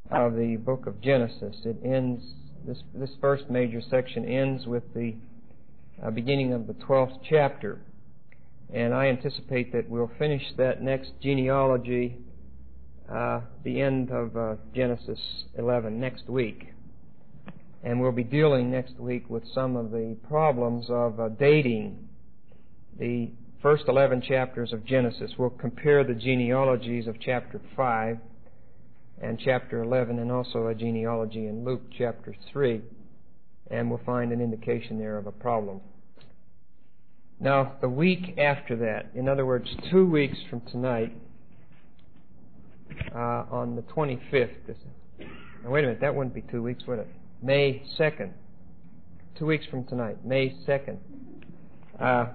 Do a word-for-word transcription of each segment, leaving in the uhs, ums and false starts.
of the book of Genesis. It ends, this, this first major section ends with the uh, beginning of the twelfth chapter. And I anticipate that we'll finish that next genealogy, uh, the end of uh, Genesis eleven, next week. And we'll be dealing next week with some of the problems of uh, dating the first eleven chapters of Genesis. We'll compare the genealogies of chapter five and chapter eleven, and also a genealogy in Luke chapter three, and we'll find an indication there of a problem. Now, the week after that, in other words, two weeks from tonight, uh, on the twenty-fifth, now wait a minute, that wouldn't be two weeks, would it? May second. Two weeks from tonight, May second. Uh,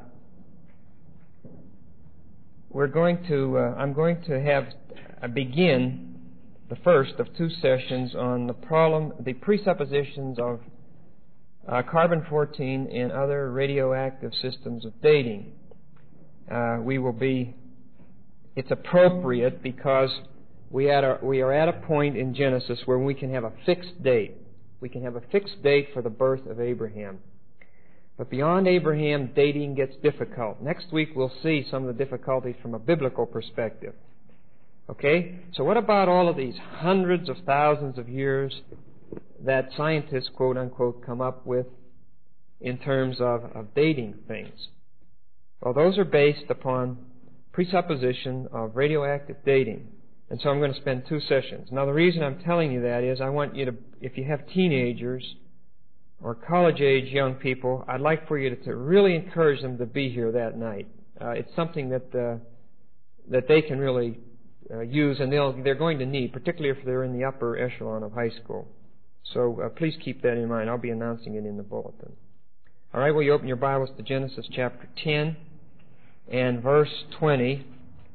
we're going to, uh, I'm going to have, uh, begin the first of two sessions on the problem, the presuppositions of Uh, carbon fourteen and other radioactive systems of dating. Uh, we will be, it's appropriate because we, at a, we are at a point in Genesis where we can have a fixed date. We can have a fixed date for the birth of Abraham. But beyond Abraham, dating gets difficult. Next week we'll see some of the difficulties from a biblical perspective. Okay? So what about all of these hundreds of thousands of years that scientists, quote unquote, come up with in terms of, of dating things? Well, those are based upon presupposition of radioactive dating. And so I'm going to spend two sessions. Now, the reason I'm telling you that is I want you to, if you have teenagers or college-age young people, I'd like for you to, to really encourage them to be here that night. Uh, it's something that uh, that they can really uh, use, and they'll, they're going to need, particularly if they're in the upper echelon of high school. So uh, please keep that in mind. I'll be announcing it in the bulletin. All right, will you open your Bibles to Genesis chapter ten and verse twenty,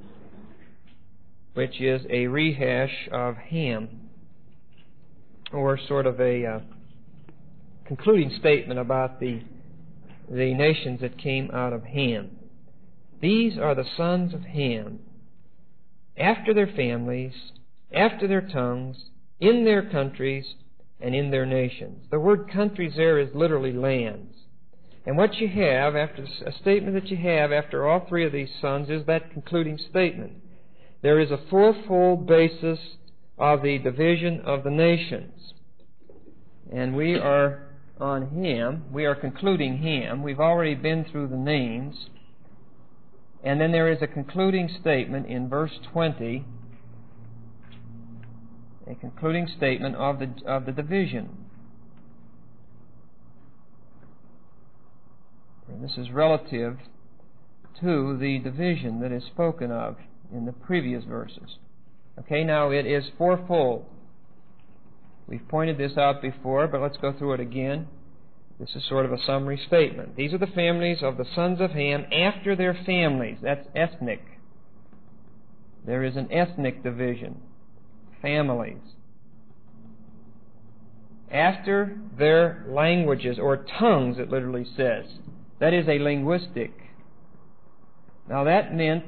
which is a rehash of Ham, or sort of a uh, concluding statement about the, the nations that came out of Ham. These are the sons of Ham, after their families, after their tongues, in their countries, and in their nations. The word countries there is literally lands. And what you have, after a statement that you have after all three of these sons, is that concluding statement. There is a fourfold basis of the division of the nations. And we are on Ham. We are concluding Ham. We've already been through the names. And then there is a concluding statement in verse twenty, a concluding statement of the of the division. And this is relative to the division that is spoken of in the previous verses. Okay, now it is fourfold. We've pointed this out before, but let's go through it again. This is sort of a summary statement. These are the families of the sons of Ham after their families. That's ethnic. There is an ethnic division. Families. After their languages, or tongues, it literally says. That is a linguistic. Now that meant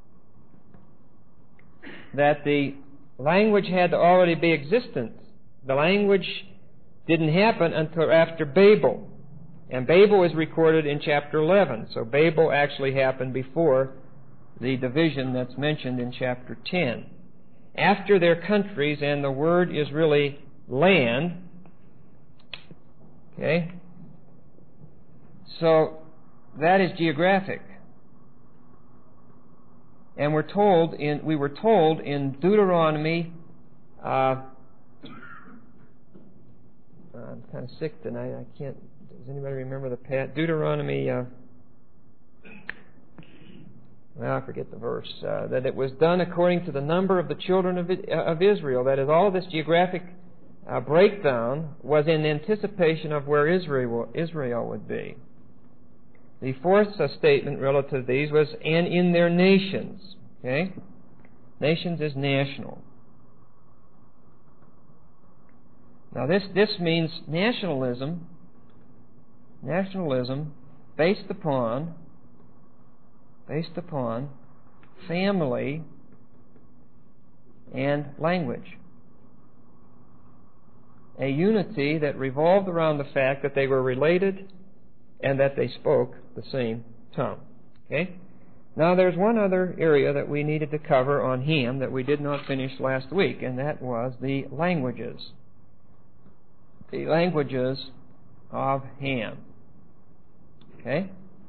that the language had to already be existent. The language didn't happen until after Babel. And Babel is recorded in chapter eleven. So Babel actually happened before the division that's mentioned in chapter ten. After their countries, and the word is really land. Okay? So that is geographic. And we're told in we were told in Deuteronomy uh, I'm kind of sick tonight. I can't. Does anybody remember the pat? Deuteronomy. Uh, well, I forget the verse. Uh, that it was done according to the number of the children of, of Israel. That is, all of this geographic uh, breakdown was in anticipation of where Israel Israel would be. The fourth uh, statement relative to these was, and in their nations. Okay, nations is national. Now this, this means nationalism, nationalism based upon, based upon family and language. a unity that revolved around the fact that they were related and that they spoke the same tongue. Okay? Now, there's one other area that we needed to cover on Ham that we did not finish last week, and that was the languages. The languages of Ham. Okay?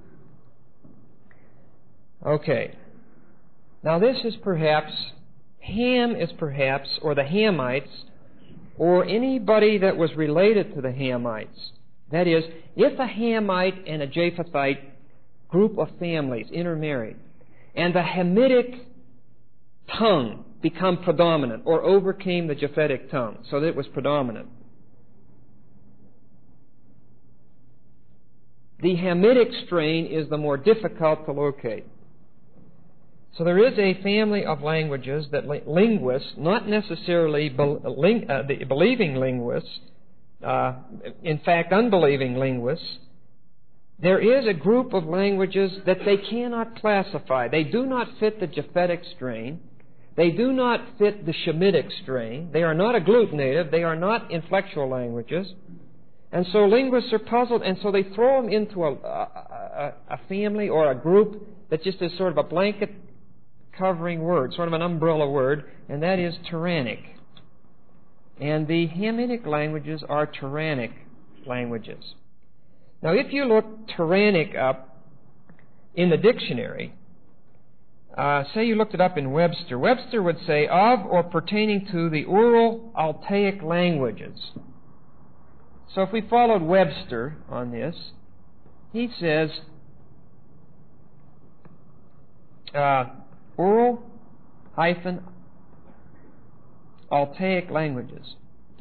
Okay. Now, this is perhaps, Ham is perhaps, or the Hamites, or anybody that was related to the Hamites. That is, if a Hamite and a Japhethite group of families intermarried, and the Hamitic tongue become predominant, or overcame the Japhetic tongue, so that it was predominant. The Hamitic strain is the more difficult to locate. So there is a family of languages that linguists, not necessarily be, ling, uh, the believing linguists, uh, in fact unbelieving linguists, there is a group of languages that they cannot classify. They do not fit the Japhetic strain. They do not fit the Shemitic strain. They are not agglutinative. They are not inflectual languages. And so linguists are puzzled, and so they throw them into a, a, a family or a group that just is sort of a blanket covering word, sort of an umbrella word, and that is Turanic. And the Hamitic languages are Turanic languages. Now, if you look Turanic up in the dictionary, uh, say you looked it up in Webster, Webster would say, of or pertaining to the Ural Altaic languages. So if we followed Webster on this, he says, uh, Ural hyphen Altaic languages.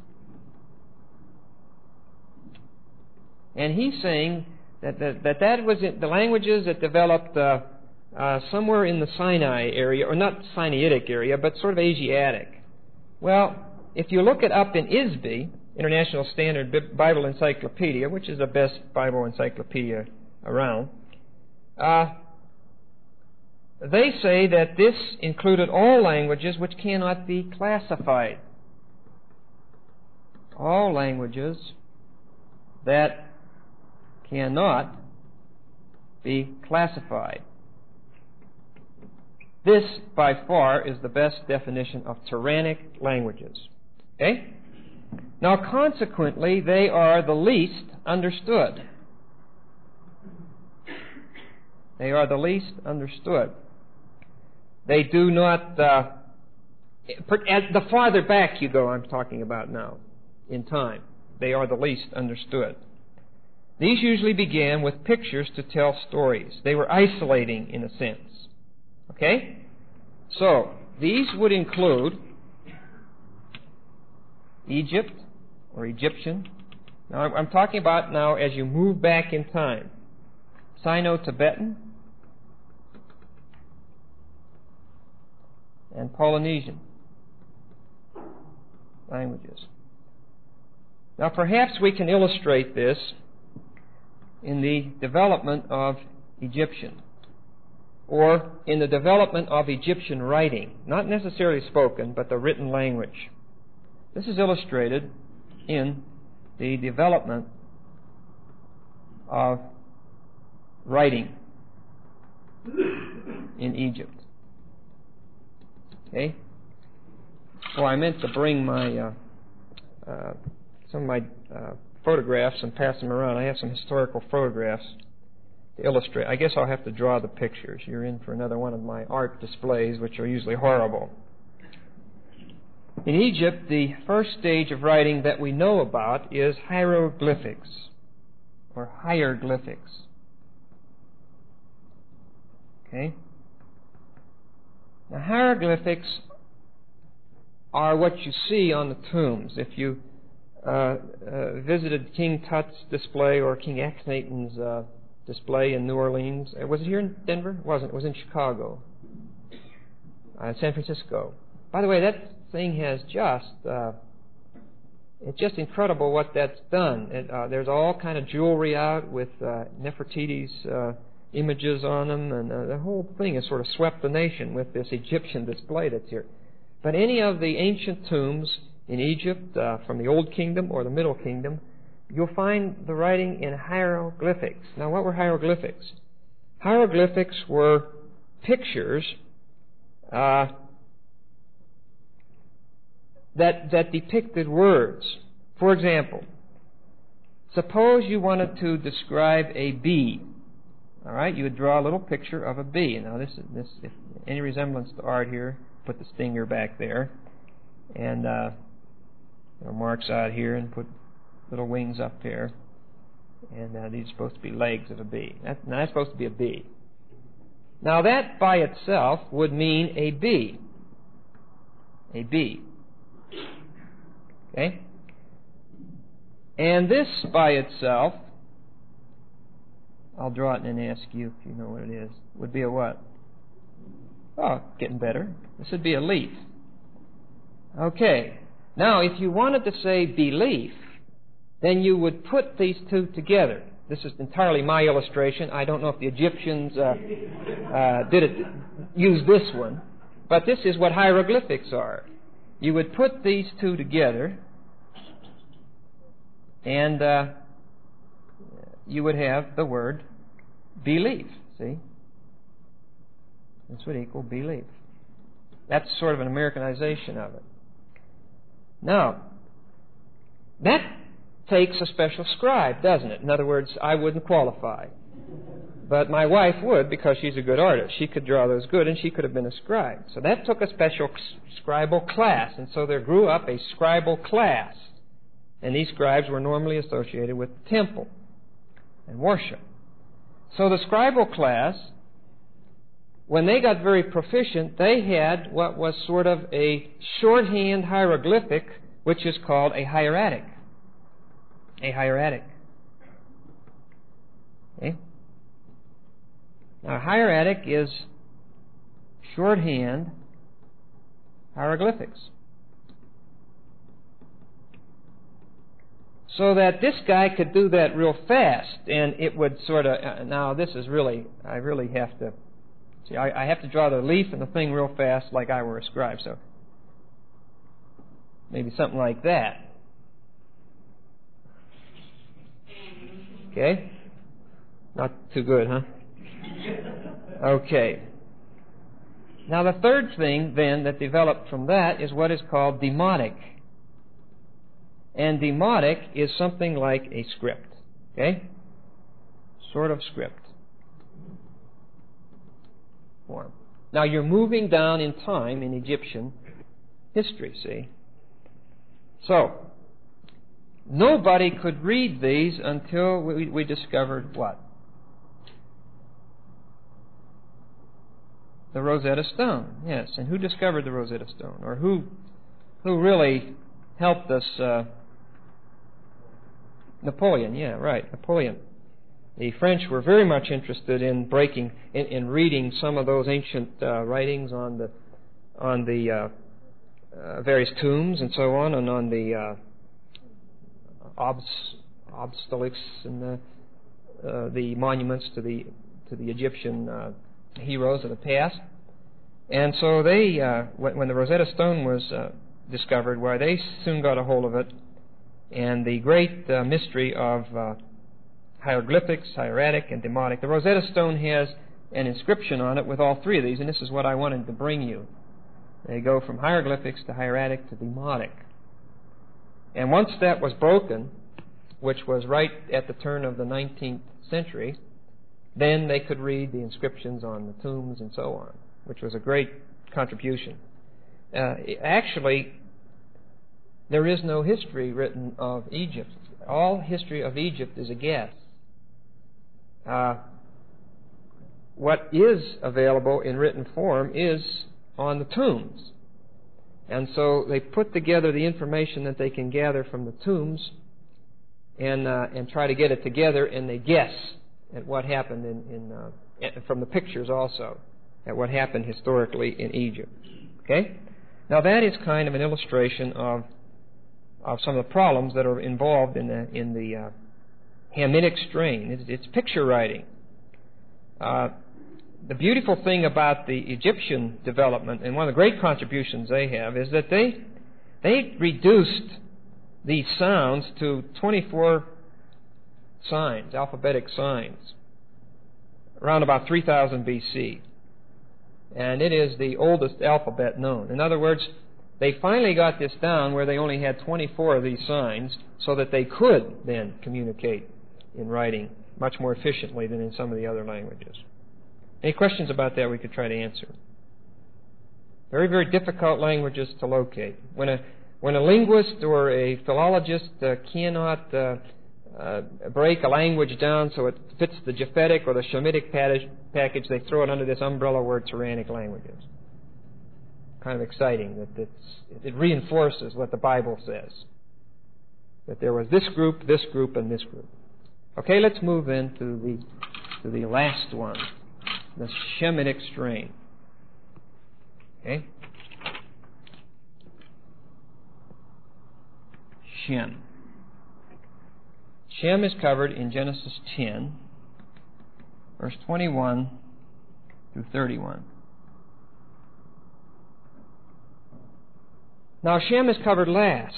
And he's saying that that, that, that was it, the languages that developed uh, uh, somewhere in the Sinai area, or not Sinaitic area, but sort of Asiatic. Well, if you look it up in I S B, International Standard Bible Encyclopedia, which is the best Bible encyclopedia around, uh, they say that this included all languages which cannot be classified. All languages that cannot be classified. This, by far, is the best definition of Turanic languages. Okay? Now, consequently, they are the least understood. They are the least understood. They do not, uh, the farther back you go, I'm talking about now, in time, they are the least understood. These usually began with pictures to tell stories. They were isolating, in a sense. Okay? So, these would include Egypt, or Egyptian. Now, I'm talking about now as you move back in time. Sino-Tibetan and Polynesian languages. Now, perhaps we can illustrate this in the development of Egyptian, or in the development of Egyptian writing, not necessarily spoken, but the written language. This is illustrated in the development of writing in Egypt. Okay? Well, I meant to bring my uh, uh, some of my uh, photographs and pass them around. I have some historical photographs to illustrate. I guess I'll have to draw the pictures. You're in for another one of my art displays, which are usually horrible. In Egypt, the first stage of writing that we know about is hieroglyphics, or hieroglyphics. Okay? Now, hieroglyphics are what you see on the tombs. If you uh, uh, visited King Tut's display or King Akhenaten's uh, display in New Orleans, uh, was it here in Denver? It wasn't. It was in Chicago, uh, San Francisco. By the way, that thing has just, uh, it's just incredible what that's done. It, uh, there's all kind of jewelry out with uh, Nefertiti's uh, images on them, and uh, the whole thing has sort of swept the nation with this Egyptian display that's here. But any of the ancient tombs in Egypt uh, from the Old Kingdom or the Middle Kingdom, you'll find the writing in hieroglyphics. Now, what were hieroglyphics? Hieroglyphics were pictures uh, that, that depicted words. For example, suppose you wanted to describe a bee. All right, you would draw a little picture of a bee. Now, this is this. If any resemblance to art here, put the stinger back there, and uh, you know, marks out here, and put little wings up here, and uh, these are supposed to be legs of a bee. That, now, that's supposed to be a bee. Now, that by itself would mean a bee. A bee. Okay? And this by itself, I'll draw it and then ask you if you know what it is, would be a what? Oh, getting better. This would be a leaf. Okay. Now, if you wanted to say belief, then you would put these two together. This is entirely my illustration. I don't know if the Egyptians uh, uh, did it, use this one, but this is what hieroglyphics are. You would put these two together, and uh, you would have the word belief. See? This would equal belief. That's sort of an Americanization of it. Now, that takes a special scribe, doesn't it? In other words, I wouldn't qualify. But my wife would, because she's a good artist. She could draw those good, and she could have been a scribe. So that took a special scribal class, and so there grew up a scribal class. And these scribes were normally associated with the temple and worship. So the scribal class, when they got very proficient, they had what was sort of a shorthand hieroglyphic, which is called a hieratic. A hieratic. Okay? Now, hieratic is shorthand hieroglyphics. So that this guy could do that real fast, and it would sort of, uh, now this is really, I really have to, see, I, I have to draw the leaf and the thing real fast like I were a scribe, so maybe something like that. Okay? Not too good, huh? Okay. Now the third thing, then, that developed from that is what is called demotic. And demotic is something like a script. Okay? Sort of script form. Now you're moving down in time in Egyptian history, see? So, nobody could read these until we, we discovered what? The Rosetta Stone. Yes, and who discovered the Rosetta Stone? Or who who really helped us? Uh, Napoleon, yeah, right, Napoleon. The French were very much interested in breaking, in, in reading some of those ancient uh, writings on the on the uh, uh, various tombs and so on, and on the uh, obs, obelisk and the uh, the monuments to the to the Egyptian uh, heroes of the past. And so they, uh, when, when the Rosetta Stone was uh, discovered, why they soon got a hold of it. And the great uh, mystery of uh, hieroglyphics, hieratic, and demotic. The Rosetta Stone has an inscription on it with all three of these, and this is what I wanted to bring you. They go from hieroglyphics to hieratic to demotic. And once that was broken, which was right at the turn of the nineteenth century, then they could read the inscriptions on the tombs and so on, which was a great contribution. Uh, actually, there is no history written of Egypt. All history of Egypt is a guess. Uh, what is available in written form is on the tombs. And so they put together the information that they can gather from the tombs and uh, and try to get it together, and they guess at what happened in, in uh, from the pictures also, at what happened historically in Egypt. Okay? Now that is kind of an illustration of of some of the problems that are involved in the in the uh, Hamitic strain. It's, it's picture writing. Uh, the beautiful thing about the Egyptian development, and one of the great contributions they have, is that they they reduced these sounds to twenty-four signs, alphabetic signs, around about three thousand B C. And it is the oldest alphabet known. In other words, they finally got this down where they only had twenty-four of these signs so that they could then communicate in writing much more efficiently than in some of the other languages. Any questions about that we could try to answer? Very, very difficult languages to locate. When a when a linguist or a philologist uh, cannot uh, uh, break a language down so it fits the Japhetic or the Shemitic package, they throw it under this umbrella word Turanic languages. Kind of exciting that it's, it reinforces what the Bible says, that there was this group, this group, and this group. Okay, let's move into the to the last one, the Shemitic strain. Okay, Shem. Shem is covered in Genesis ten, verse twenty-one through thirty-one. Now, Shem is covered last.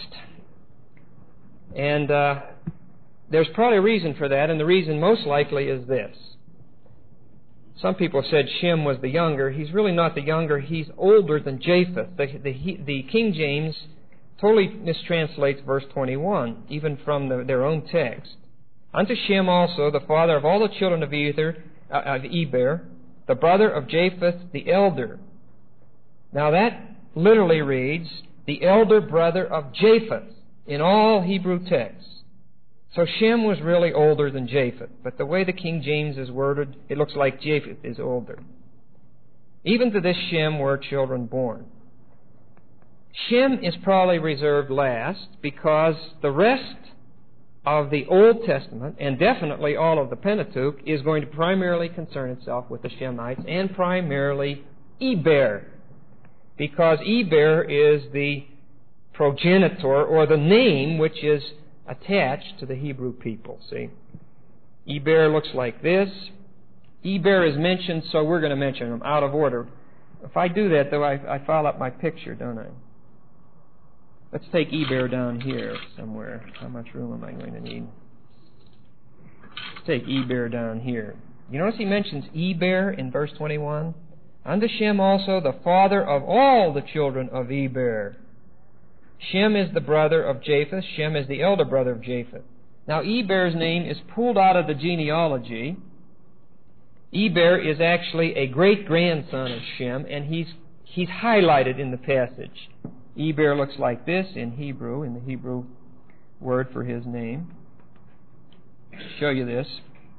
And uh, there's probably a reason for that, and the reason most likely is this. Some people said Shem was the younger. He's really not the younger. He's older than Japheth. The, the, the King James totally mistranslates verse twenty-one, even from the, their own text. Unto Shem also, the father of all the children of Ether, uh, of Eber, the brother of Japheth, the elder. Now that literally reads, the elder brother of Japheth in all Hebrew texts. So Shem was really older than Japheth, but the way the King James is worded, it looks like Japheth is older. Even to this Shem were children born. Shem is probably reserved last because the rest of the Old Testament, and definitely all of the Pentateuch, is going to primarily concern itself with the Shemites, and primarily Eber, because Eber is the progenitor, or the name which is attached to the Hebrew people, see? Eber looks like this. Eber is mentioned, so we're going to mention them out of order. If I do that, though, I, I foul up my picture, don't I? Let's take Eber down here somewhere. How much room am I going to need? Let's take Eber down here. You notice he mentions Eber in verse twenty-one? Unto Shem also, the father of all the children of Eber. Shem is the brother of Japheth. Shem is the elder brother of Japheth. Now, Eber's name is pulled out of the genealogy. Eber is actually a great-grandson of Shem, and he's he's highlighted in the passage. Eber looks like this in Hebrew, in the Hebrew word for his name. I'll show you this.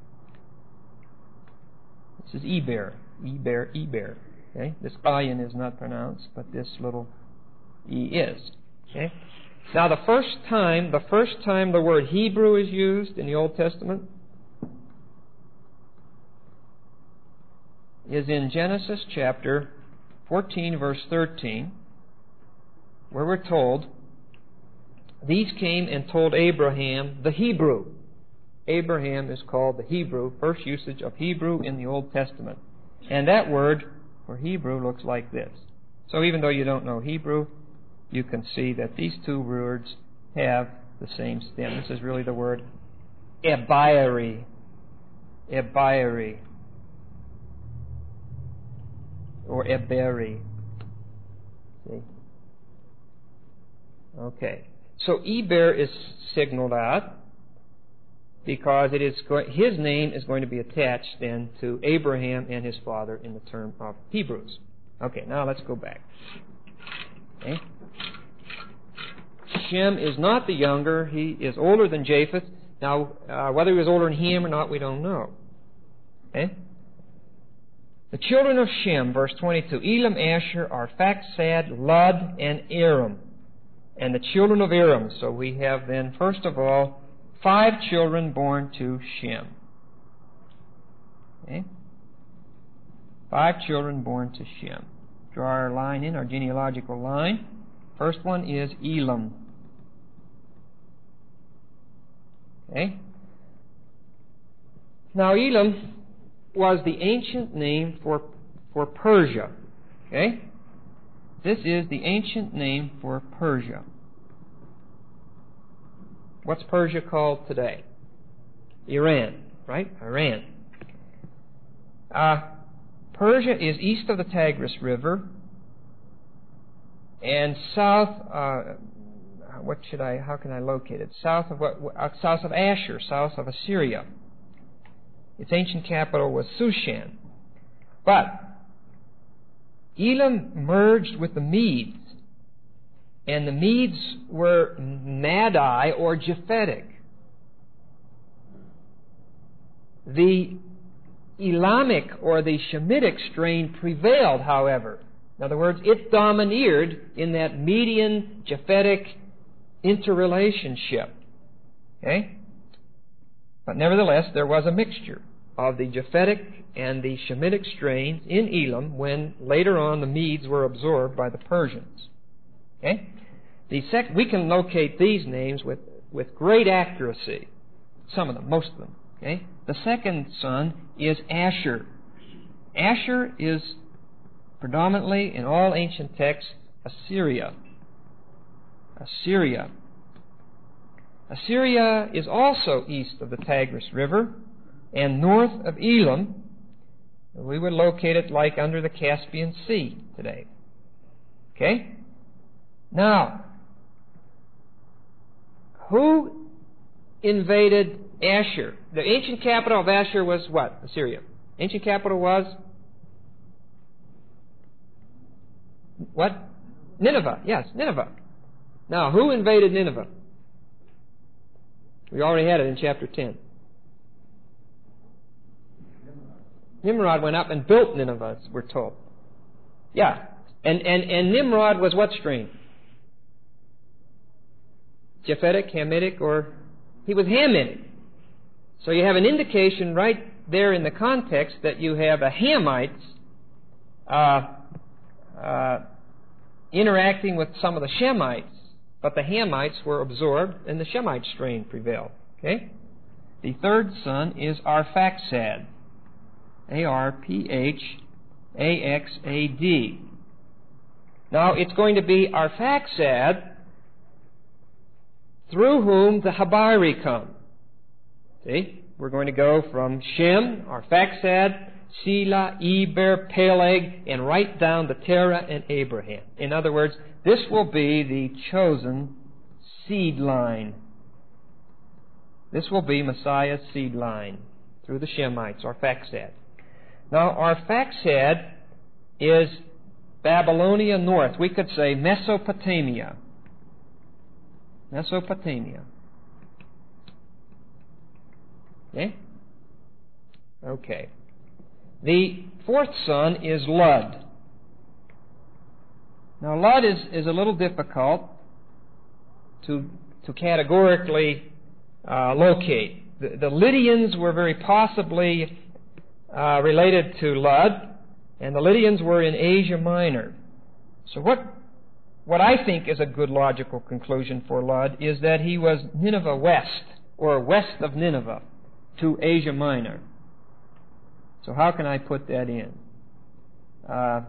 This is Eber. Eber, Eber. Okay? This ayin is not pronounced, but this little E is. Okay? Now, the first time, the first time the word Hebrew is used in the Old Testament is in Genesis chapter fourteen, verse thirteen, where we're told, these came and told Abraham the Hebrew. Abraham is called the Hebrew, first usage of Hebrew in the Old Testament. And that word for Hebrew looks like this. So even though you don't know Hebrew, you can see that these two words have the same stem. This is really the word Ebiri. Ebiri. Or Eberi. See? Okay. So Eber is signaled out because it is go- his name is going to be attached then to Abraham and his father in the term of Hebrews. Okay, now let's go back. Okay. Shem is not the younger. He is older than Japheth. Now, uh, whether he was older than him or not, we don't know. Okay? The children of Shem, verse twenty-two, Elam, Asher, Arphaxad, Lud, and Aram. And the children of Aram. So we have then, first of all, five children born to Shem. Okay? Five children born to Shem. Draw our line in, our genealogical line. First one is Elam. Okay? Now, Elam was the ancient name for, for Persia. Okay? This is the ancient name for Persia. What's Persia called today? Iran, right? Iran. Uh, Persia is east of the Tigris River and south. Uh, what should I? How can I locate it? South of what? Uh, south of Ashur, south of Assyria. Its ancient capital was Shushan. But Elam merged with the Medes, and the Medes were Madai or Japhetic. The Elamic or the Shemitic strain prevailed, however. In other words, it domineered in that Median Japhetic interrelationship. Okay? But nevertheless, there was a mixture of the Japhetic and the Shemitic strains in Elam when later on the Medes were absorbed by the Persians. Okay? The sec- we can locate these names with, with great accuracy. Some of them, most of them. Okay? The second son is Ashur. Ashur is predominantly, in all ancient texts, Assyria. Assyria. Assyria is also east of the Tigris River and north of Elam. We would locate it like under the Caspian Sea today. Okay? Now, who invaded Ashur? The ancient capital of Ashur was what? Assyria. Ancient capital was what? Nineveh. Yes, Nineveh. Now, who invaded Nineveh? We already had it in chapter ten. Nimrod went up and built Nineveh, we're told. Yeah. And, and, and Nimrod was what strain? Japhetic, Hamitic, or... He was Hamitic. So you have an indication right there in the context that you have a Hamites uh, uh, interacting with some of the Shemites, but the Hamites were absorbed and the Shemite strain prevailed. Okay? The third son is Arphaxad. A R P H A X A D. Now, it's going to be Arphaxad through whom the Habari come. See? We're going to go from Shem, Arphaxad, Selah, Eber, Peleg, and right down to Terah and Abraham. In other words, this will be the chosen seed line. This will be Messiah's seed line through the Shemites, Arphaxad. Now, Arphaxad is Babylonia north. We could say Mesopotamia. Mesopotamia. Okay? Okay. The fourth son is Lud. Now, Lud is, is a little difficult to, to categorically uh, locate. The, the Lydians were very possibly uh, related to Lud, and the Lydians were in Asia Minor. So what, what I think is a good logical conclusion for Lud is that he was Nineveh west, or west of Nineveh, to Asia Minor. So how can I put that in? Uh,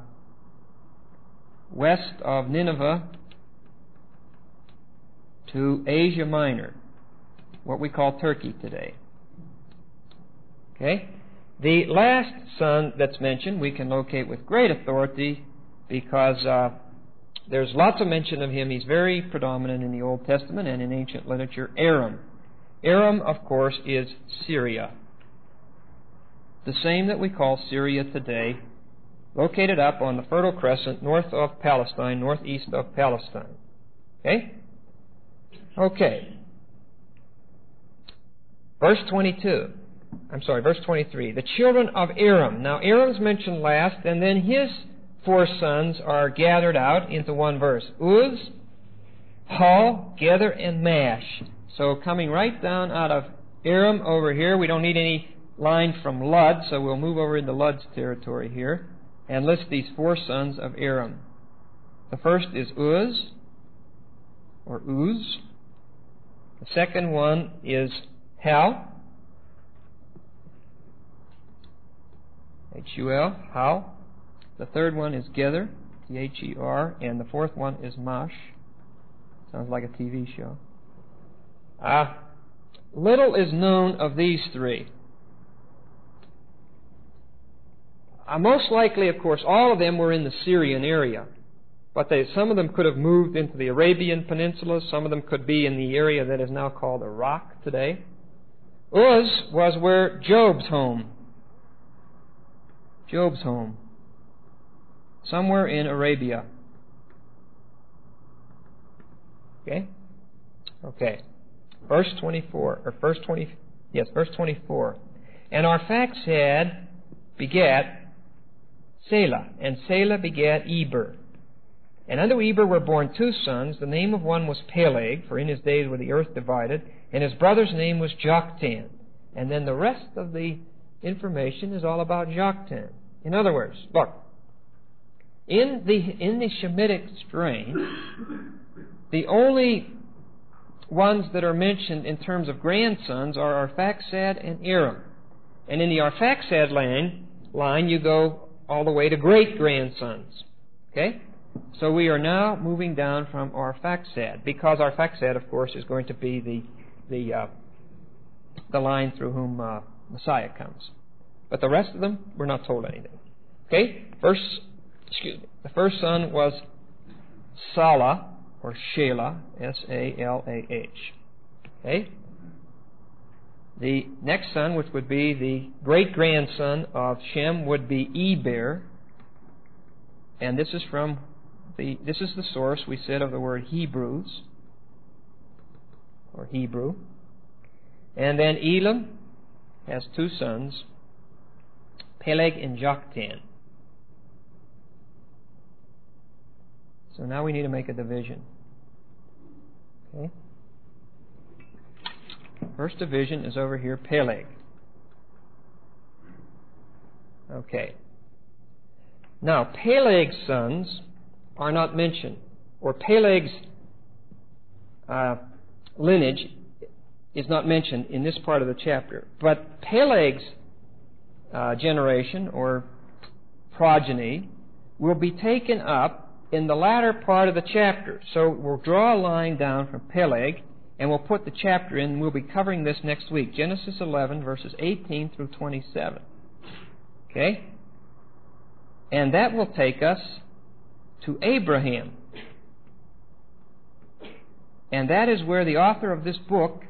west of Nineveh to Asia Minor, what we call Turkey today. Okay? The last son that's mentioned we can locate with great authority because uh, there's lots of mention of him. He's very predominant in the Old Testament and in ancient literature. Aram. Aram, of course, is Syria. The same that we call Syria today, located up on the Fertile Crescent north of Palestine, northeast of Palestine. Okay? Okay. Verse twenty-two. I'm sorry, verse twenty-three. The children of Aram. Now, Aram's mentioned last, and then his four sons are gathered out into one verse. Uz, Hul, Gether, and Mash. So coming right down out of Aram over here, we don't need any line from Lud, so we'll move over into Lud's territory here and list these four sons of Aram. The first is Uz, or Uz. The second one is Hul, H U L, Hul. The third one is Gether, T H E R, and the fourth one is Mash. Sounds like a T V show. Uh, little is known of these three. Uh, most likely, of course, all of them were in the Syrian area. But they, some of them could have moved into the Arabian Peninsula. Some of them could be in the area that is now called Iraq today. Uz was where Job's home. Job's home. Somewhere in Arabia. Okay? Okay. Verse twenty-four, or verse twenty, yes, verse twenty-four. And Arphaxad begat Selah, and Selah begat Eber. And unto Eber were born two sons. The name of one was Peleg, for in his days were the earth divided, and his brother's name was Joktan. And then the rest of the information is all about Joktan. In other words, look, in the in the Shemitic strain, the only ones that are mentioned in terms of grandsons are Arphaxad and Aram. And in the Arphaxad line, line you go all the way to great-grandsons. Okay? So we are now moving down from Arphaxad, because Arphaxad, of course, is going to be the the uh, the line through whom uh, Messiah comes. But the rest of them, we're not told anything. Okay? First, excuse me. The first son was Salah, or Shelah, S A L A H. Okay? The next son, which would be the great-grandson of Shem, would be Eber. And this is from the, this is the source, we said, of the word Hebrews, or Hebrew. And then Elam has two sons, Peleg and Joktan. So now we need to make a division. Okay? First division is over here, Peleg. Okay. Now, Peleg's sons are not mentioned, or Peleg's uh, lineage is not mentioned in this part of the chapter. But Peleg's uh, generation, or progeny, will be taken up in the latter part of the chapter. So we'll draw a line down from Peleg, and we'll put the chapter in, and we'll be covering this next week. Genesis eleven, verses eighteen through twenty-seven. Okay? And that will take us to Abraham. And that is where the author of this book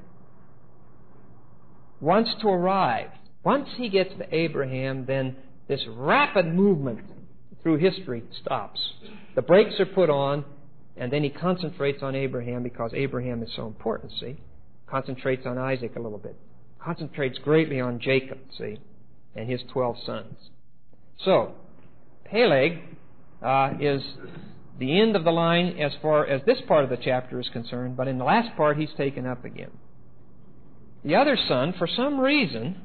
wants to arrive. Once he gets to Abraham, then this rapid movement through history stops. The brakes are put on, and then he concentrates on Abraham because Abraham is so important, see? Concentrates on Isaac a little bit. Concentrates greatly on Jacob, see? And his twelve sons. So, Peleg uh, is the end of the line as far as this part of the chapter is concerned, but in the last part he's taken up again. The other son, for some reason,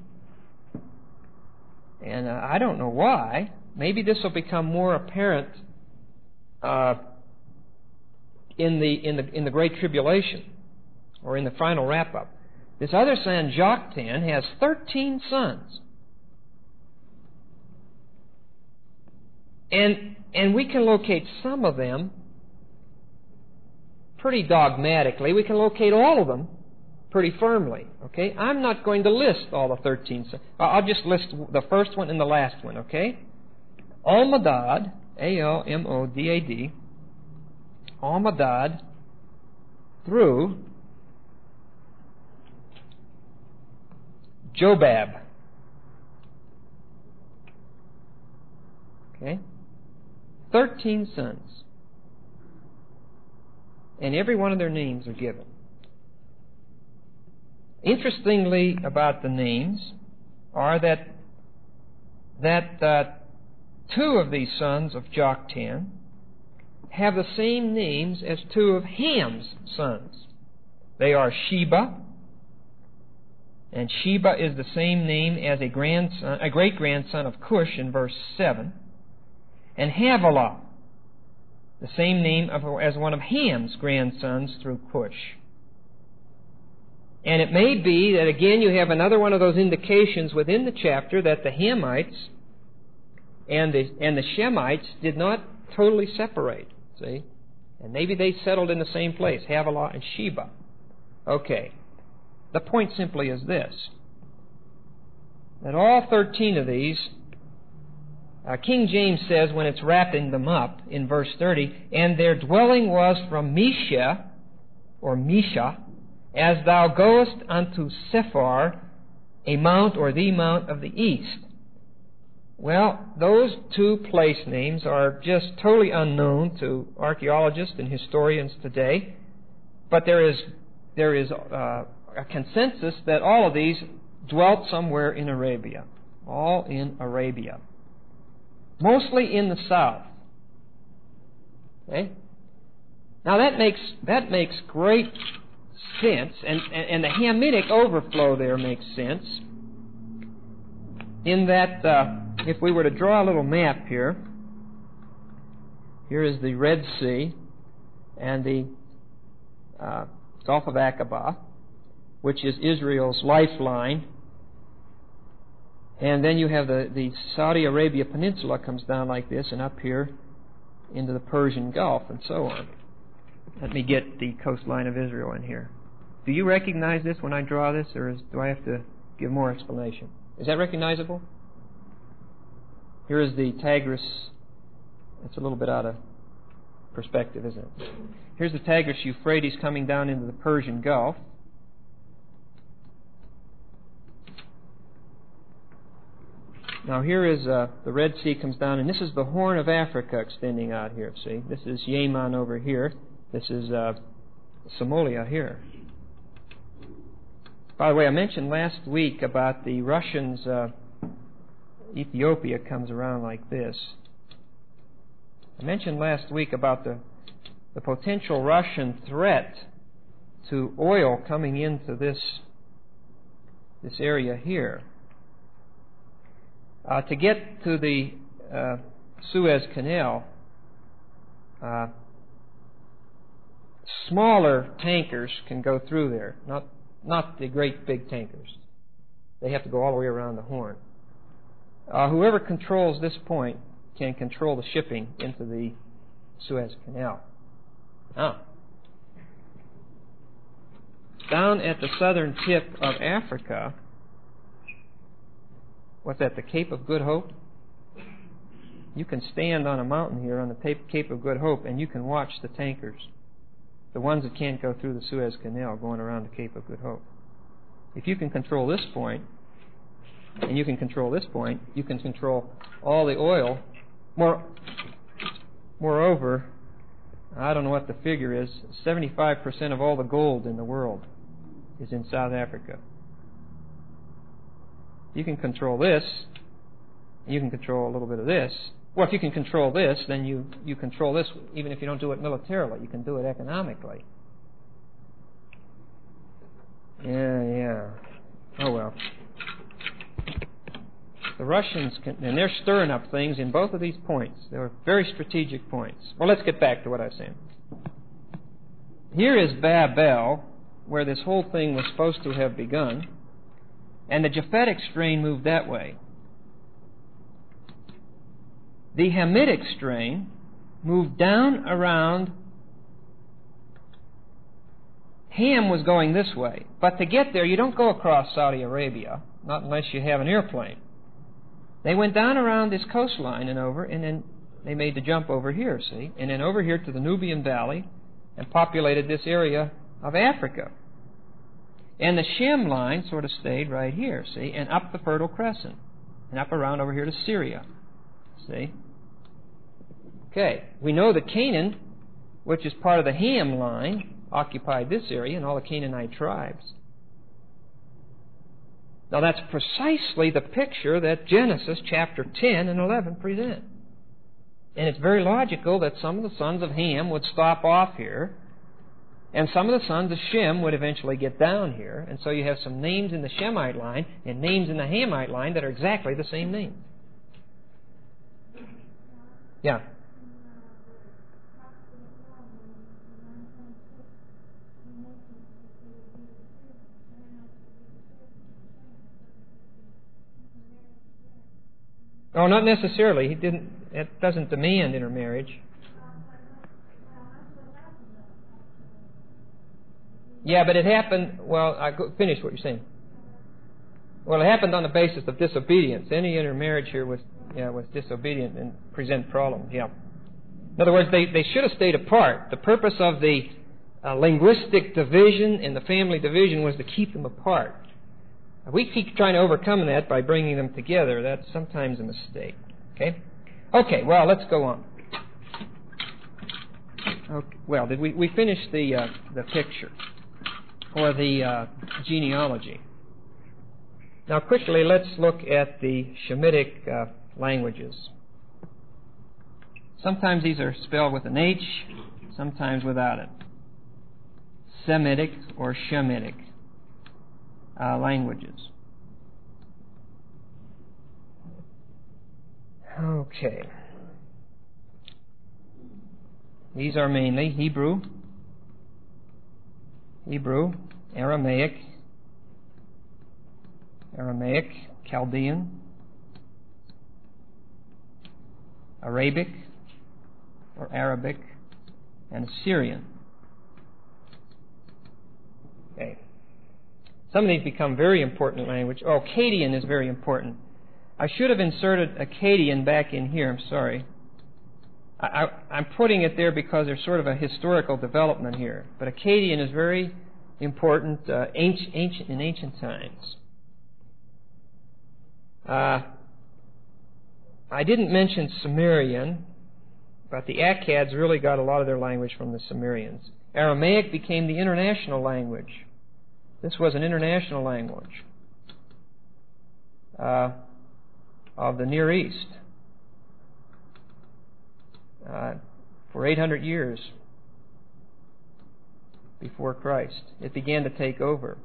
and uh, I don't know why, maybe this will become more apparent uh, in the in the in the Great Tribulation, or in the final wrap-up. This other son, Joktan, has thirteen sons. And, and we can locate some of them pretty dogmatically. We can locate all of them pretty firmly. Okay? I'm not going to list all the thirteen sons. I'll just list the first one and the last one. Okay? Almodad, A L M O D A D, Almodad through Jobab. Okay? Thirteen sons. And every one of their names are given. Interestingly about the names are that that uh, two of these sons of Joktan have the same names as two of Ham's sons. They are Sheba, and Sheba is the same name as a grandson, a great-grandson of Cush in verse seven. And Havilah, the same name of, as one of Ham's grandsons through Cush. And it may be that, again, you have another one of those indications within the chapter that the Hamites and the, and the Shemites did not totally separate, see? And maybe they settled in the same place, Havilah and Sheba. Okay. the point simply is this, that all thirteen of these, uh, King James says when it's wrapping them up in verse thirty, and their dwelling was from Mesha, or Mesha, as thou goest unto Sephar, a mount or the mount of the east. Well, those two place names are just totally unknown to archaeologists and historians today, but there is there is uh, a consensus that all of these dwelt somewhere in Arabia, all in Arabia, mostly in the south. Okay? Now that makes that makes great sense, and, and, and the Hamitic overflow there makes sense, in that uh, if we were to draw a little map here, here is the Red Sea and the uh, Gulf of Aqaba, which is Israel's lifeline, and then you have the, the Saudi Arabia Peninsula comes down like this and up here into the Persian Gulf and so on. Let me get the coastline of Israel in here. Do you recognize this when I draw this, or is, do I have to give more explanation? Is that recognizable? Here is the Tigris. It's a little bit out of perspective, isn't it? Here's the Tigris-Euphrates coming down into the Persian Gulf. Now here is uh, the Red Sea comes down, and this is the Horn of Africa extending out here. See, this is Yemen over here. This is uh, Somalia here. By the way, I mentioned last week about the Russians. Uh, Ethiopia comes around like this. I mentioned last week about the the potential Russian threat to oil coming into this this area here. Uh, to get to the uh, Suez Canal, uh, smaller tankers can go through there, not not the great big tankers. They have to go all the way around the Horn. Uh, whoever controls this point can control the shipping into the Suez Canal. Now, down at the southern tip of Africa, what's that, the Cape of Good Hope? You can stand on a mountain here on the Cape of Good Hope and you can watch the tankers, the ones that can't go through the Suez Canal, going around the Cape of Good Hope. If you can control this point, and you can control this point, you can control all the oil. More, moreover, I don't know what the figure is, seventy-five percent of all the gold in the world is in South Africa. You can control this, you can control a little bit of this. Well, if you can control this, then you, you control this even if you don't do it militarily. You can do it economically. Yeah, yeah. Oh, well. The Russians, can, and they're stirring up things in both of these points. They're very strategic points. Well, let's get back to what I was saying. Here is Babel, where this whole thing was supposed to have begun, and the Japhetic strain moved that way. The Hamitic strain moved down around. Ham was going this way, but to get there, you don't go across Saudi Arabia, not unless you have an airplane. They went down around this coastline and over, and then they made the jump over here, see? And then over here to the Nubian Valley and populated this area of Africa. And the Shem line sort of stayed right here, see? And up the Fertile Crescent and up around over here to Syria, see? Okay, we know that Canaan, which is part of the Ham line, occupied this area and all the Canaanite tribes. Now that's precisely the picture that Genesis chapter ten and eleven present. And it's very logical that some of the sons of Ham would stop off here, and some of the sons of Shem would eventually get down here. And so you have some names in the Shemite line and names in the Hamite line that are exactly the same name. Yeah. Oh, not necessarily. He didn't. It doesn't demand intermarriage. Yeah, but it happened, well, I go, finish what you're saying. Well, it happened on the basis of disobedience. Any intermarriage here was, yeah, was disobedient and present problems, yeah. In other words, they, they should have stayed apart. The purpose of the uh, linguistic division and the family division was to keep them apart. We keep trying to overcome that by bringing them together. That's sometimes a mistake. Okay? Okay, well, let's go on. Okay, well, did we, we finish the, uh, the picture, or the uh, genealogy? Now, quickly, let's look at the Shemitic uh, languages. Sometimes these are spelled with an H, sometimes without it. Semitic or Shemitic uh, languages. Okay. These are mainly Hebrew, Hebrew, Aramaic, Aramaic, Chaldean, Arabic, or Arabic, and Assyrian. Okay. Some of these become very important language. Oh, Akkadian is very important. I should have inserted Akkadian back in here. I'm sorry. I, I, I'm putting it there because there's sort of a historical development here. But Akkadian is very important uh, ancient, ancient, in ancient times. Uh, I didn't mention Sumerian, but the Akkads really got a lot of their language from the Sumerians. Aramaic became the international language. This was an international language uh, of the Near East uh, for eight hundred years before Christ. It began to take over.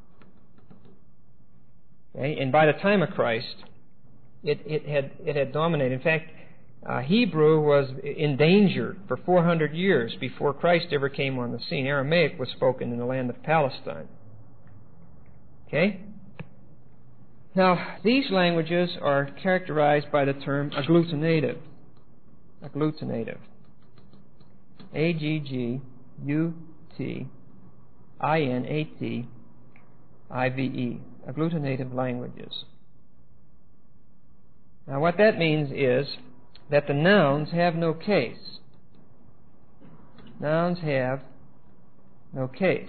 Okay? And by the time of Christ, it, it had it had dominated. In fact, uh, Hebrew was endangered for four hundred years before Christ ever came on the scene. Aramaic was spoken in the land of Palestine. Okay? Now, these languages are characterized by the term agglutinative. Agglutinative. A G G U T I N A T I V E. Agglutinative languages. Now, what that means is that the nouns have no case. Nouns have no case.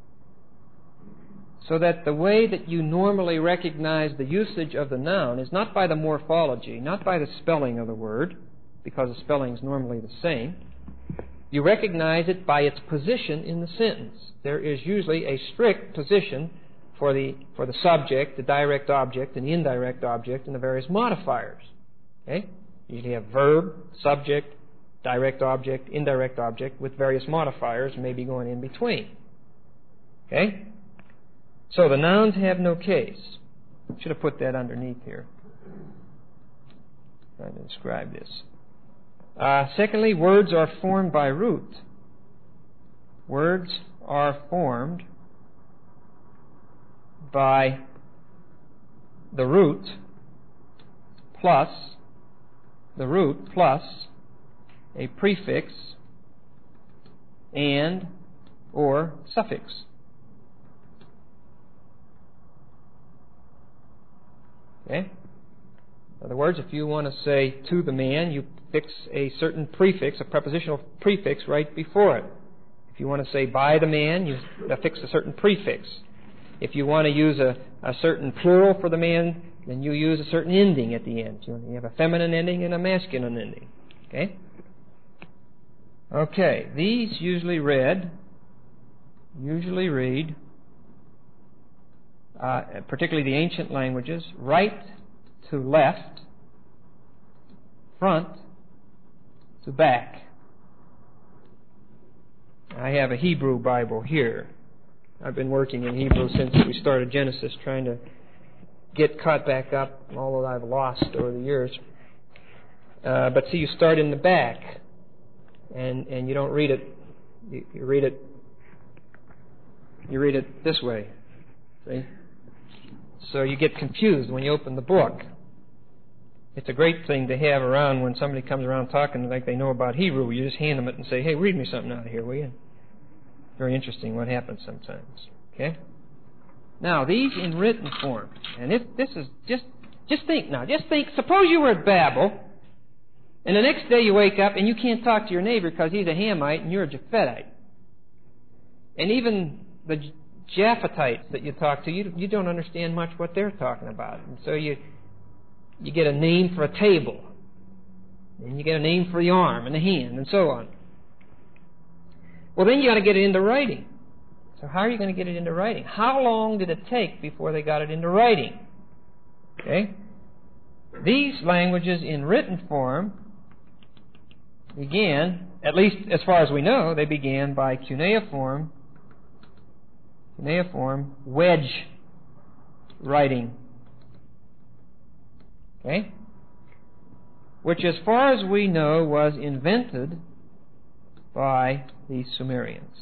So that the way that you normally recognize the usage of the noun is not by the morphology, not by the spelling of the word, because the spelling is normally the same. You recognize it by its position in the sentence. There is usually a strict position for the for the subject, the direct object, and the indirect object, and the various modifiers. Okay? You usually have verb, subject, direct object, indirect object, with various modifiers maybe going in between. Okay? So the nouns have no case. Should have put that underneath here. Trying to describe this. Uh, secondly, words are formed by root. Words are formed by the root plus the root plus a prefix and or suffix. Okay? In other words, if you want to say to the man, you fix a certain prefix, a prepositional prefix right before it. If you want to say by the man, you affix a certain prefix. If you want to use a, a certain plural for the man, then you use a certain ending at the end. You have a feminine ending and a masculine ending. Okay? Okay, these usually read, usually read, uh, particularly the ancient languages, right to left, front to back. I have a Hebrew Bible here. I've been working in Hebrew since we started Genesis, trying to get caught back up, although I've lost over the years. Uh, but see, you start in the back, and and you don't read it. You, you read it. You read it this way. See? So you get confused when you open the book. It's a great thing to have around when somebody comes around talking like they know about Hebrew. You just hand them it and say, "Hey, read me something out of here, will you?" very interesting what happens sometimes. Okay? Now, these in written form. And if this is just, just think now. Just think, suppose you were at Babel, and the next day you wake up and you can't talk to your neighbor because he's a Hamite and you're a Japhetite. And even the Japhetites that you talk to, you, you don't understand much what they're talking about. And so you, you get a name for a table. And you get a name for the arm and the hand and so on. Well, then you got to get it into writing. So how are you going to get it into writing? How long did it take before they got it into writing? Okay? These languages in written form began, at least as far as we know, they began by cuneiform, cuneiform wedge writing. Okay? Which, as far as we know, was invented by the Sumerians.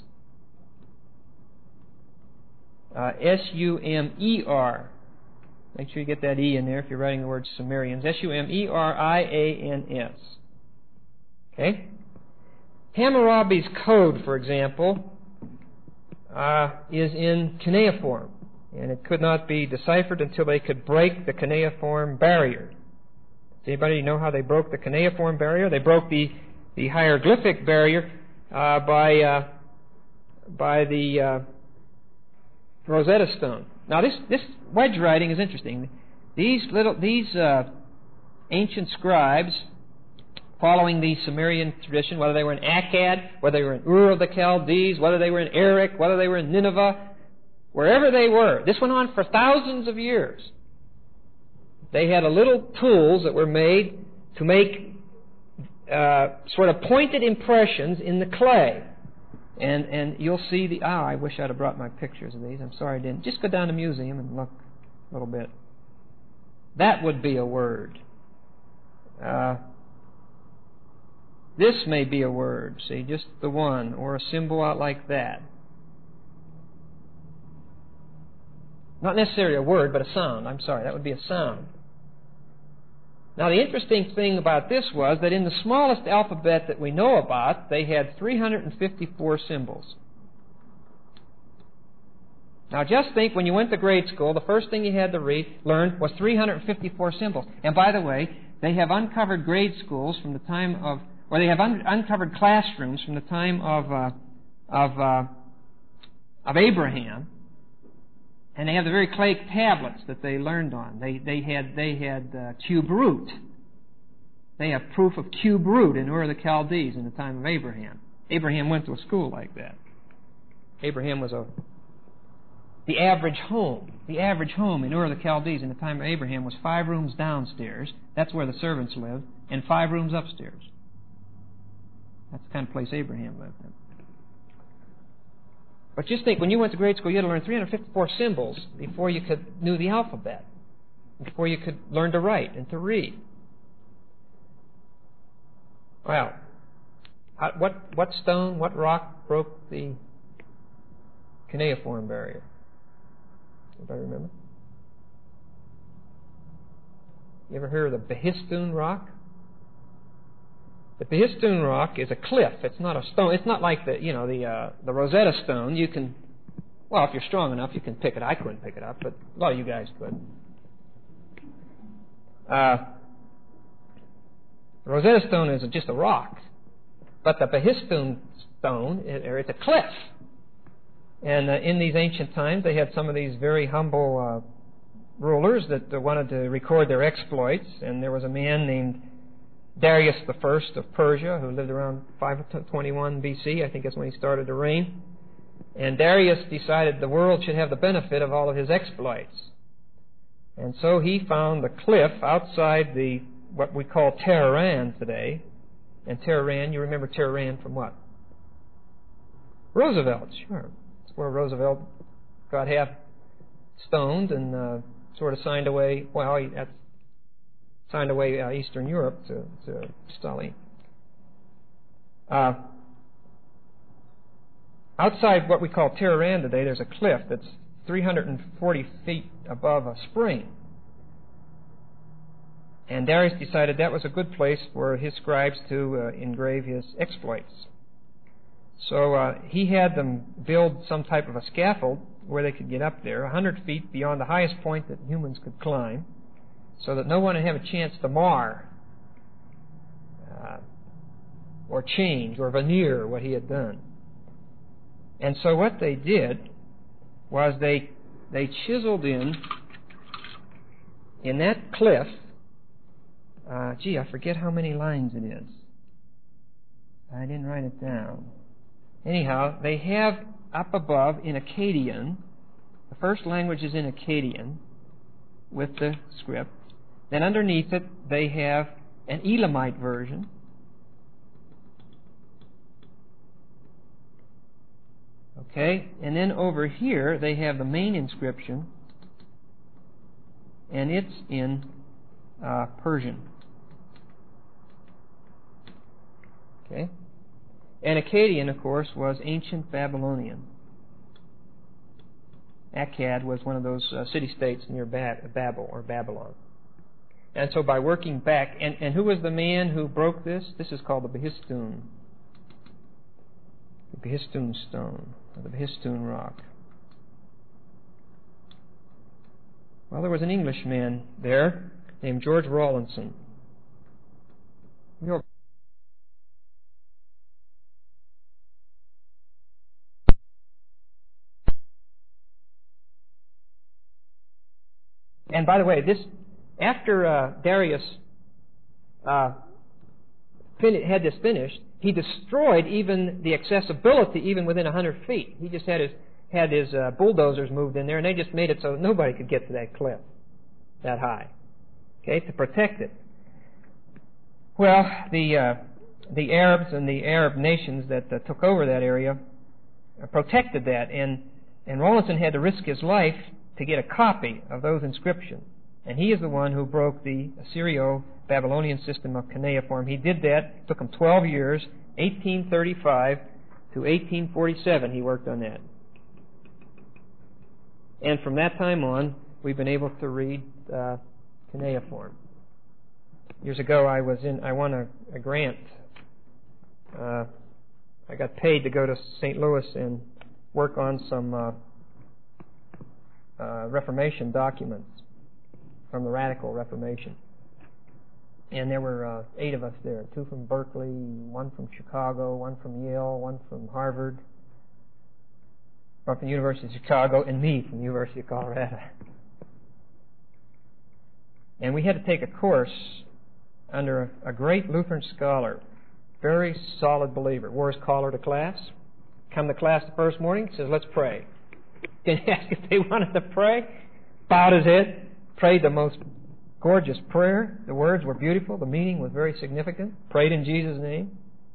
Uh, S U M E R. Make sure you get that E in there if you're writing the word Sumerians. S U M E R I A N S. Okay? Hammurabi's code, for example, uh, is in cuneiform, and it could not be deciphered until they could break the cuneiform barrier. Does anybody know how they broke the cuneiform barrier? They broke the, the hieroglyphic barrier uh, by uh, by the uh, Rosetta Stone. Now, this this wedge writing is interesting. These little these uh, ancient scribes, following the Sumerian tradition, whether they were in Akkad, whether they were in Ur of the Chaldees, whether they were in Erech, whether they were in Nineveh, wherever they were, this went on for thousands of years. They had a little tools that were made to make uh, sort of pointed impressions in the clay. And and you'll see the... Ah, I wish I'd have brought my pictures of these. I'm sorry I didn't. Just go down to the museum and look a little bit. That would be a word. Uh, this may be a word. See, just the one, or a symbol out like that. Not necessarily a word, but a sound. I'm sorry, that would be a sound. Now, the interesting thing about this was that in the smallest alphabet that we know about, they had three hundred fifty-four symbols. Now, just think, when you went to grade school, the first thing you had to read, learn was three hundred fifty-four symbols. And by the way, they have uncovered grade schools from the time of, or they have un- uncovered classrooms from the time of uh, of uh, of Abraham. And they have the very clay tablets that they learned on. They they had they had uh, cube root. They have proof of cube root in Ur of the Chaldees in the time of Abraham. Abraham went to a school like that. Abraham was a the average home. The average home in Ur of the Chaldees in the time of Abraham was five rooms downstairs. That's where the servants lived, and five rooms upstairs. That's the kind of place Abraham lived in. But just think, when you went to grade school, you had to learn three hundred fifty-four symbols before you could knew the alphabet, before you could learn to write and to read. Well, how, what what stone, what rock broke the cuneiform barrier? Anybody remember? You ever heard of the Behistun rock? The Behistun rock is a cliff. It's not a stone. It's not like the, you know, the uh, the Rosetta Stone. You can, well, if you're strong enough, you can pick it. I couldn't pick it up, but a lot of you guys could. Uh, Rosetta Stone is just a rock, but the Behistun stone, it, or it's a cliff. And uh, in these ancient times, they had some of these very humble uh, rulers that uh, wanted to record their exploits, and there was a man named Darius the First of Persia, who lived around five twenty-one B C, I think that's when he started to reign. And Darius decided the world should have the benefit of all of his exploits. And so he found the cliff outside the what we call Tehran today. And Tehran, you remember Tehran from what? Roosevelt, sure. It's where Roosevelt got half stoned and uh, sort of signed away, well, he, that's signed away uh, Eastern Europe to, to Stalin. Uh, outside what we call Tehran today, there's a cliff that's three hundred forty feet above a spring. And Darius decided that was a good place for his scribes to uh, engrave his exploits. So uh, he had them build some type of a scaffold where they could get up there, a hundred feet beyond the highest point that humans could climb, so that no one would have a chance to mar uh, or change or veneer what he had done. And so what they did was they they chiseled in in that cliff. Uh, gee, I forget how many lines it is. I didn't write it down. Anyhow, they have up above in Akkadian, the first language is in Akkadian with the script. Then underneath it, they have an Elamite version. Okay, and then over here, they have the main inscription, and it's in uh, Persian. Okay? And Akkadian, of course, was ancient Babylonian. Akkad was one of those uh, city-states near ba- Babel or Babylon. And so by working back, and, and who was the man who broke this? This is called the Behistun. The Behistun stone, or the Behistun rock. Well, there was an Englishman there named George Rawlinson. You're And by the way, this after uh, Darius uh, fin- had this finished, he destroyed even the accessibility even within a hundred feet. He just had his had his uh, bulldozers moved in there, and they just made it so nobody could get to that cliff that high. Okay, to protect it. Well, the uh, the Arabs and the Arab nations that uh, took over that area uh, protected that, and and Rawlinson had to risk his life to get a copy of those inscriptions. And he is the one who broke the Assyrio-Babylonian system of cuneiform. He did that. It took him twelve years, eighteen thirty-five to eighteen forty-seven he worked on that. And from that time on, we've been able to read uh, cuneiform. Years ago, I was in, I won a, a grant. Uh, I got paid to go to Saint Louis and work on some uh, uh, Reformation documents from the Radical Reformation. And there were uh, eight of us there, two from Berkeley, one from Chicago, one from Yale, one from Harvard, one from the University of Chicago, and me from the University of Colorado. And we had to take a course under a, a great Lutheran scholar, very solid believer. Wore his collar to class. Come to class the first morning, says, let's pray. Didn't ask if they wanted to pray. Bowed his head, prayed the most gorgeous prayer. The words were beautiful. The meaning was very significant. Prayed in Jesus' name.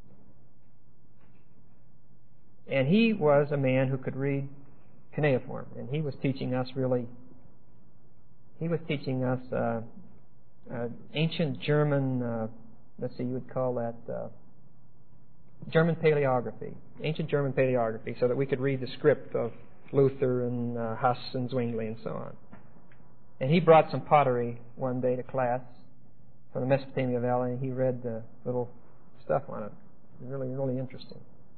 And he was a man who could read cuneiform. And he was teaching us really, he was teaching us uh, uh, ancient German, uh, let's see, you would call that uh, German paleography. Ancient German paleography, so that we could read the script of Luther and uh, Huss and Zwingli and so on. And he brought some pottery one day to class from the Mesopotamia Valley, and he read the little stuff on it. It was really, really interesting.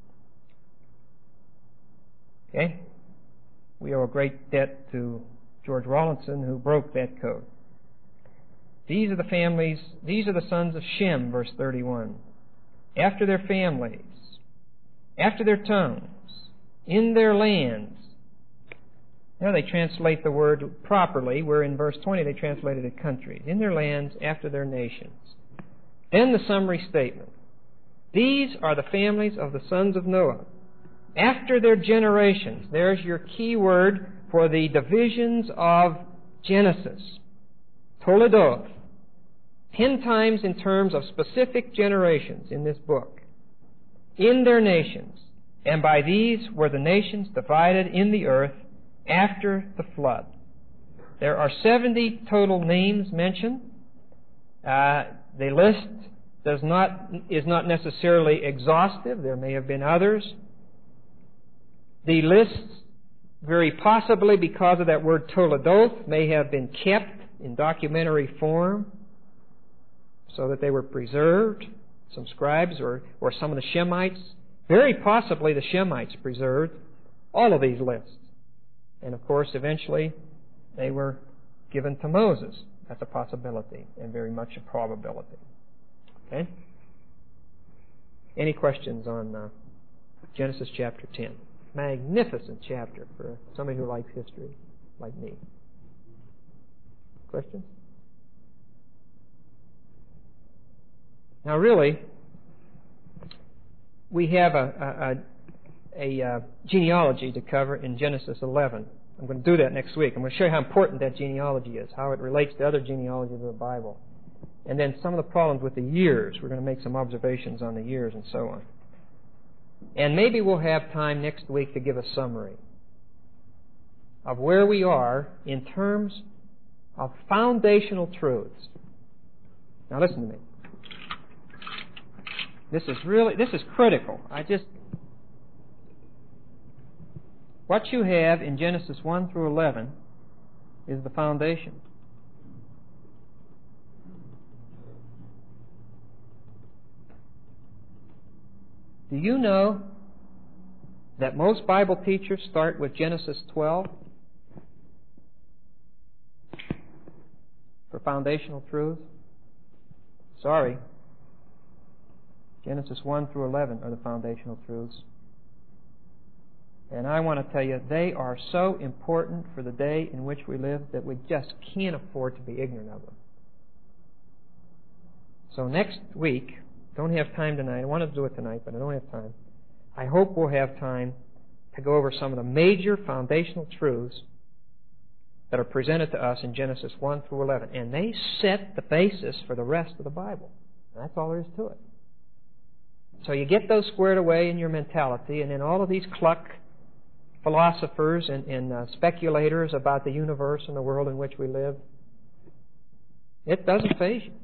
Okay? We owe a great debt to George Rawlinson, who broke that code. These are the families, these are the sons of Shem, verse thirty-one. After their families, after their tongues, in their lands. Now they translate the word properly, where in verse twenty they translated it countries. In their lands, after their nations. Then the summary statement. These are the families of the sons of Noah. After their generations. There's your key word for the divisions of Genesis. Toledoth. Ten times in terms of specific generations in this book. In their nations. And by these were the nations divided in the earth after the flood. There are seventy total names mentioned. Uh, the list does not is not necessarily exhaustive. There may have been others. The list, very possibly because of that word Toledoth, may have been kept in documentary form so that they were preserved. Some scribes or, or some of the Shemites Very possibly the Shemites preserved all of these lists. And of course, eventually, they were given to Moses. That's a possibility and very much a probability. Okay? Any questions on uh, Genesis chapter ten? Magnificent chapter for somebody who likes history, like me. Questions? Now, really, we have a, a, a, a uh, genealogy to cover in Genesis eleven. I'm going to do that next week. I'm going to show you how important that genealogy is, how it relates to other genealogies of the Bible. And then some of the problems with the years. We're going to make some observations on the years and so on. And maybe we'll have time next week to give a summary of where we are in terms of foundational truths. Now listen to me. This is really, this is critical. I just, what you have in Genesis one through eleven is the foundation. Do you know that most Bible teachers start with Genesis twelve for foundational truths? Sorry. Genesis one through eleven are the foundational truths. And I want to tell you, they are so important for the day in which we live that we just can't afford to be ignorant of them. So next week, don't have time tonight. I wanted to do it tonight, but I don't have time. I hope we'll have time to go over some of the major foundational truths that are presented to us in Genesis one through eleven. And they set the basis for the rest of the Bible. And that's all there is to it. So you get those squared away in your mentality, and then all of these cluck philosophers and, and uh, speculators about the universe and the world in which we live, it doesn't faze you.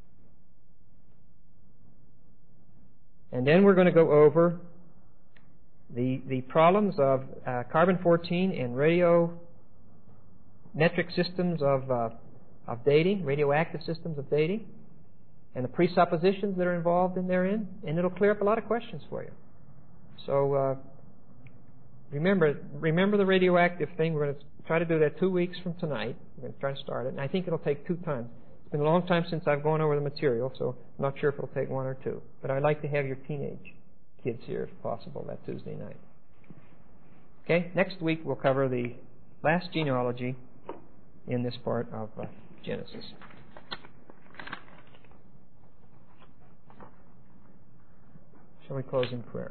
And then we're going to go over the the problems of uh, carbon fourteen and radiometric systems of uh, of dating, radioactive systems of dating, and the presuppositions that are involved in therein, and it'll clear up a lot of questions for you. So uh, remember remember the radioactive thing. We're going to try to do that two weeks from tonight. We're going to try to start it, and I think it'll take two times. It's been a long time since I've gone over the material, so I'm not sure if it'll take one or two. But I'd like to have your teenage kids here, if possible, that Tuesday night. Okay, next week we'll cover the last genealogy in this part of uh, Genesis. Shall we close in prayer?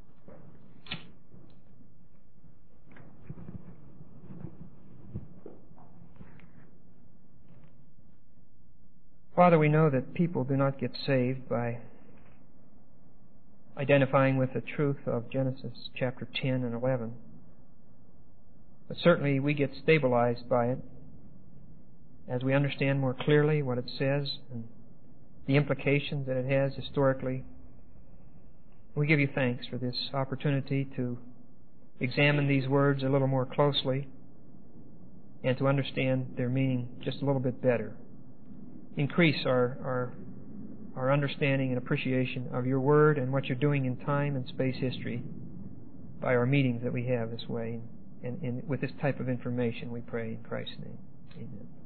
Father, we know that people do not get saved by identifying with the truth of Genesis chapter ten and eleven. But certainly we get stabilized by it as we understand more clearly what it says and the implications that it has historically. We give you thanks for this opportunity to examine these words a little more closely and to understand their meaning just a little bit better. Increase our, our our understanding and appreciation of your Word and what you're doing in time and space history by our meetings that we have this way and, and with this type of information, we pray in Christ's name. Amen.